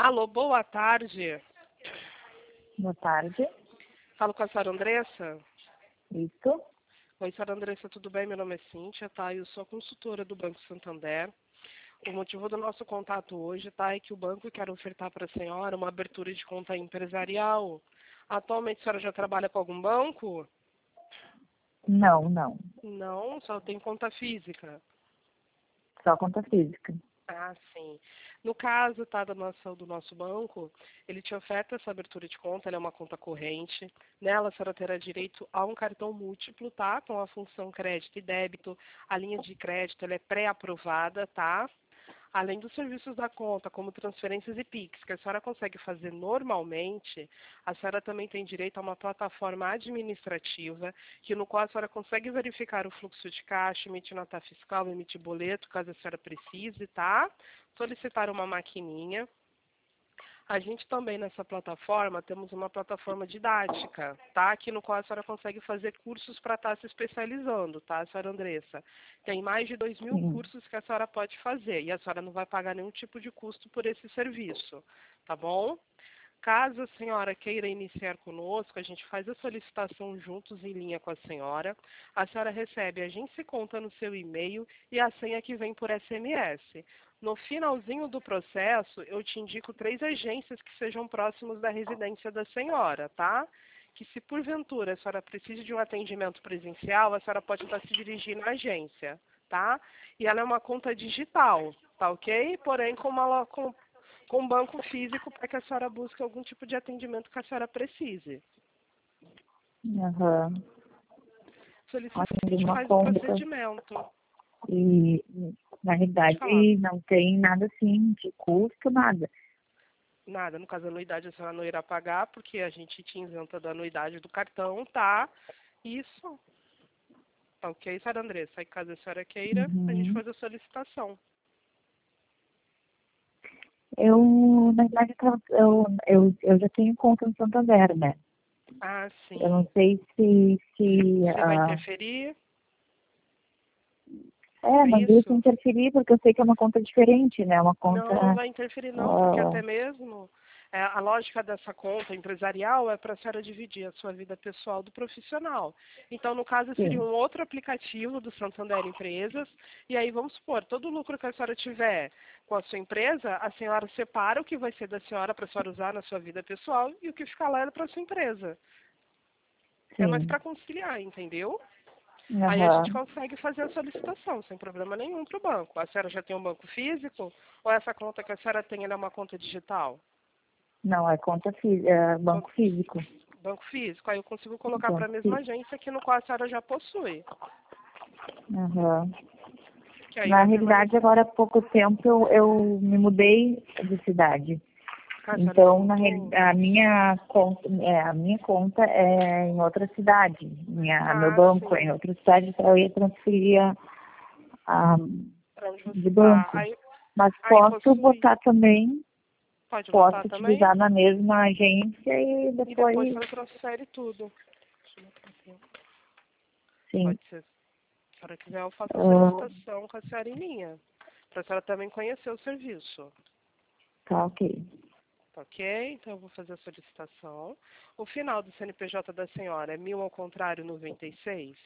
Alô, boa tarde. Boa tarde. Falo com a senhora Andressa? Isso. Oi, senhora Andressa, tudo bem? Meu nome é Cíntia, tá? Eu sou a consultora do Banco Santander. O motivo do nosso contato hoje, tá, é que o banco quer ofertar para a senhora uma abertura de conta empresarial. Atualmente, a senhora já trabalha com algum banco? Não. Não, só tem conta física. Só conta física. Ah, sim. No caso, tá, do nosso banco, ele te oferta essa abertura de conta, ela é uma conta corrente. Nela, a senhora terá direito a um cartão múltiplo, tá? Com a função crédito e débito. A linha de crédito, ela é pré-aprovada, tá? Além dos serviços da conta, como transferências e Pix, que a senhora consegue fazer normalmente, a senhora também tem direito a uma plataforma administrativa, que no qual a senhora consegue verificar o fluxo de caixa, emitir nota fiscal, emitir boleto, caso a senhora precise, tá? Solicitar uma maquininha. A gente também nessa plataforma temos uma plataforma didática, tá? Aqui no qual a senhora consegue fazer cursos para estar se especializando, tá, senhora Andressa? Tem mais de 2.000 Sim. cursos que a senhora pode fazer e a senhora não vai pagar nenhum tipo de custo por esse serviço, tá bom? Caso a senhora queira iniciar conosco, a gente faz a solicitação juntos em linha com a senhora. A senhora recebe a Agência Conta no seu e-mail e a senha que vem por SMS. No finalzinho do processo, eu te indico 3 agências que sejam próximos da residência da senhora, tá? Que se porventura a senhora precise de um atendimento presencial, a senhora pode estar se dirigindo à agência, tá? E ela é uma conta digital, tá ok? Porém, com banco físico para que a senhora busque algum tipo de atendimento que a senhora precise. Aham. Solicita que a Atendo gente uma faz o conta procedimento. e, na Pode falar. realidade, não tem nada assim de custo, nada. Nada, no caso da anuidade a senhora não irá pagar, porque a gente te isenta da anuidade do cartão, tá? Isso. Tá ok, senhora Andressa? Aí caso a senhora queira, a gente Uhum. faz a solicitação. Na verdade, eu já tenho conta no Santander, né? Ah, Eu não sim. sei Você vai interferir? É mas isso isso? interferir, porque eu sei que é uma conta diferente, né? Uma Não, não conta. vai interferir não, porque ah, até mesmo a lógica dessa conta empresarial é para a senhora dividir a sua vida pessoal do profissional. Então, no caso, seria sim, um outro aplicativo do Santander Empresas, e aí vamos supor, todo o lucro que a senhora tiver com a sua empresa, a senhora separa o que vai ser da senhora para a senhora usar na sua vida pessoal e o que ficar lá é para a sua empresa. É mais sim. para conciliar, entendeu? Aí a gente Aham. consegue fazer a solicitação sem problema nenhum para o banco. A senhora já tem um banco físico? Ou essa conta que a senhora tem ela é uma conta digital? Não, é conta física, é Con- banco físico. Banco físico. Aí eu consigo colocar para a Banco mesma físico. agência que no qual a senhora já possui. Aham. Que aí Na vai realidade, permanecer. agora há pouco tempo eu me mudei de cidade. A senhora se Então, mudou? a minha conta é em outra cidade. Meu Ah, banco é em sim. outra cidade, então eu ia transferir a, Para onde você de está. banco. Mas Aí possui. Pode posso votar também? utilizar na mesma agência e E depois a depois, senhora transfere tudo. sim. Pode ser. Se a senhora quiser, eu faço a Ah, solicitação com a senhora em linha. Para a senhora também conhecer o serviço. tá ok. Tá ok? Então eu vou fazer a solicitação. O final do CNPJ da senhora é 1000 ao contrário 96?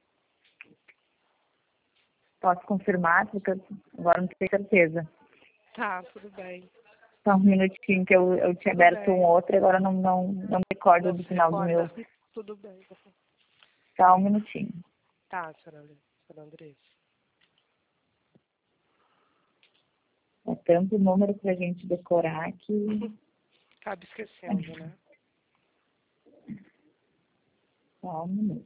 Posso confirmar, porque agora não tenho certeza. Tá, tudo bem. Só um minutinho que eu tinha Tudo aberto um bem. outro e agora não me recordo Não do se final do recorda? meu. Tudo bem. Só um minutinho. Tá, senhora Andressa. É tanto número pra gente decorar que. Acaba esquecendo, né? Só um minuto.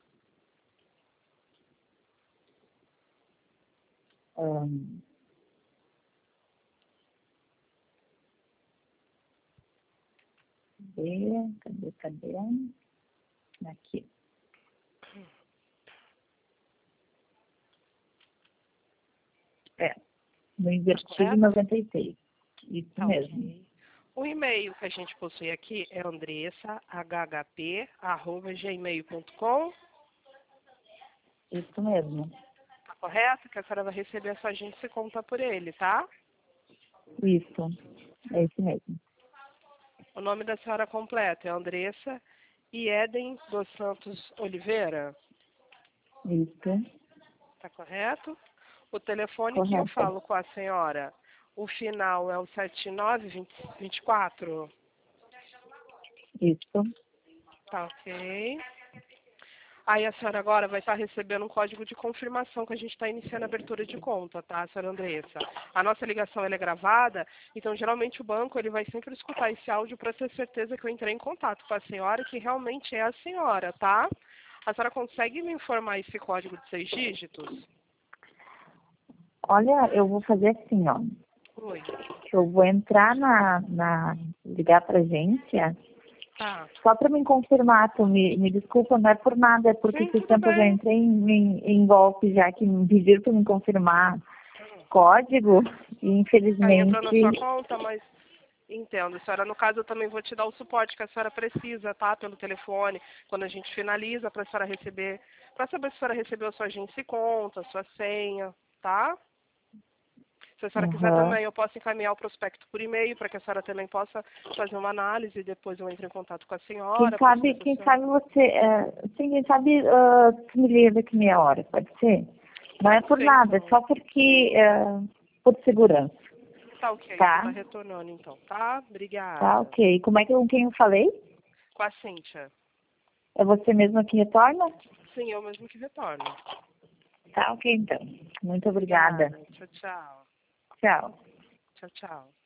Ahn, cadê? Aqui. É, no Tá invertido correto? 96. Isso Tá mesmo. ok. O e-mail que a gente possui aqui é andressa.hhp@gmail.com. Isso mesmo. Tá correto? Que a senhora vai receber a sua agência e conta por ele, tá? Isso. É esse mesmo. O nome da senhora completo é Andressa Ieden dos Santos Oliveira? Isso. Está correto? O telefone que eu Correto. falo com a senhora, o final é o 7924? Isso. Tá ok. Aí a senhora agora vai estar recebendo um código de confirmação que a gente está iniciando a abertura de conta, tá, senhora Andressa? A nossa ligação ela é gravada, então geralmente o banco ele vai sempre escutar esse áudio para ter certeza que eu entrei em contato com a senhora, que realmente é a senhora, tá? A senhora consegue me informar esse código de 6 dígitos? Olha, eu vou fazer assim, ó. Oi. Eu vou entrar ligar pra agência, Tá. só para me confirmar, tu me desculpa, não é por nada, é porque Sim, esse tudo tempo eu já bem. entrei em golpe já que me pediram para me confirmar código e Aí entrou na sua infelizmente, conta, mas entendo. Senhora, no caso, eu também vou te dar o suporte que a senhora precisa, tá? Pelo telefone, quando a gente finaliza, para a senhora receber, para saber se a senhora recebeu a sua agência e conta, a sua senha, tá? Se a senhora quiser aham. também, eu posso encaminhar o prospecto por e-mail para que a senhora também possa fazer uma análise e depois eu entre em contato com a senhora para saber se a Quem senhora... sabe você, sim, quem sabe tu me liga daqui meia hora, pode ser? Não é Pode por ser, nada, é então. só porque, por segurança, Tá ok, eu vou estar tá? retornando então, tá? Tá, Obrigada. ok. Como é que com quem eu falei? Com a Cíntia. É você mesmo que retorna? Sim, eu mesmo que retorno. Tá, ok, então. Muito obrigada. Obrigada. Tchau, tchau. Tchau. Tchau, tchau.